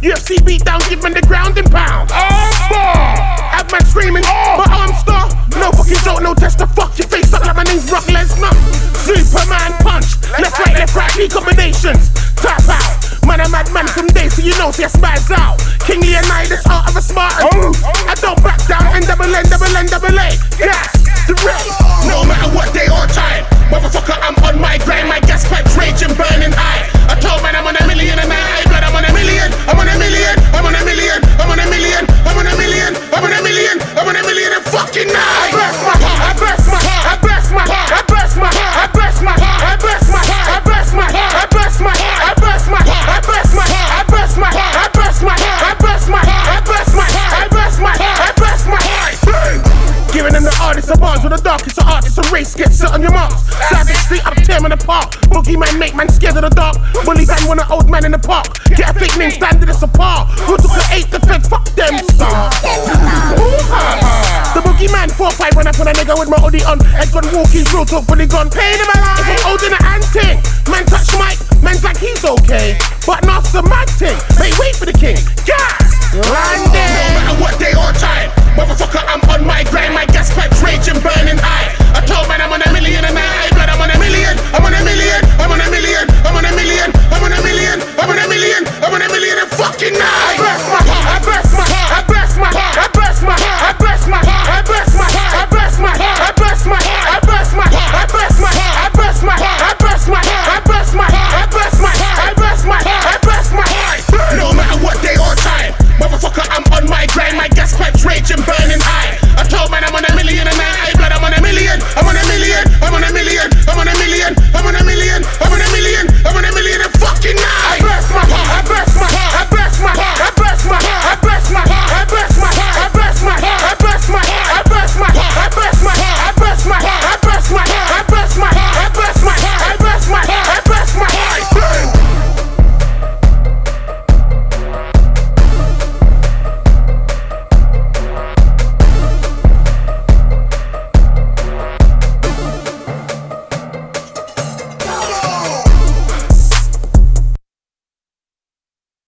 UFC beat down, give man the ground and pound. Have man screaming, but I'm star. No fucking joke, no test to fuck your face up like my name's Brock Lesnar. Superman punch, left, right, key combinations. Tap out, man, a madman from day, so you know, see I spaz out. King Leonidas, art of a Spartan. I don't back down, NNA. Gas, the race. No matter what day or time, motherfucker, I'm on my grind. My gas pipes raging, burning high. I told man I'm on a million a night, but I'm on a million. I'm on a million. I'm on a million. I'm on a million. I'm on a million. I'm on a million. I'm on a million and fucking nine. I burst my heart. I burst my heart. I burst my heart. I burst my heart. I burst my heart. I burst my heart. I burst my heart. I burst my heart. I burst my heart. I burst my heart. I burst my heart. I burst my heart. I burst my heart. I burst my heart. I burst my heart. I burst my heart. Giving them the artists of bars with the darkest of artists. A race, get set on your marks. Savage street, I'm tearing apart. Boogie man make man scared of the dark. Bully bang want an old man in the park. Get a fake name, standing us apart. Who took the 8th defense? Fuck them stars. The boogie man 4-5 when I put a nigga with my hoodie on. Head gun walking through to fully gone. Pain in my life. If I'm holding an anting, man touch mic, man's like he's okay. But not so